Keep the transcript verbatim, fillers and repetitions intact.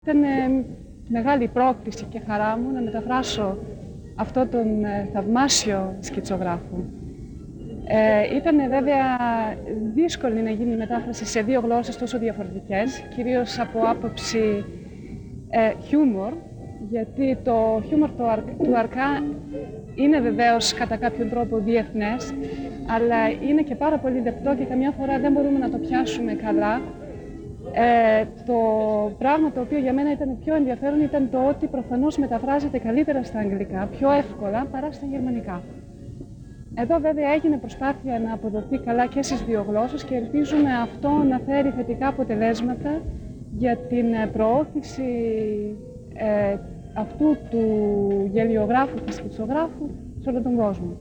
Ήταν μεγάλη πρόκληση και χαρά μου να μεταφράσω αυτό τον θαυμάσιο σκητσογράφο. Ε, ήταν βέβαια δύσκολη να γίνει η μετάφραση σε δύο γλώσσες τόσο διαφορετικές, κυρίως από άποψη ε, χιούμορ, γιατί το χιούμορ του, Αρ, του Αρκά είναι βεβαίως κατά κάποιον τρόπο διεθνές, αλλά είναι και πάρα πολύ λεπτό και καμιά φορά δεν μπορούμε να το πιάσουμε καλά. Ε, το πράγμα το οποίο για μένα ήταν πιο ενδιαφέρον ήταν το ότι προφανώς μεταφράζεται καλύτερα στα αγγλικά, πιο εύκολα παρά στα γερμανικά. Εδώ βέβαια έγινε προσπάθεια να αποδοθεί καλά και στις δύο γλώσσες και ελπίζουμε αυτό να φέρει θετικά αποτελέσματα για την προώθηση ε, αυτού του γελιογράφου και σκητσογράφου σε όλο τον κόσμο.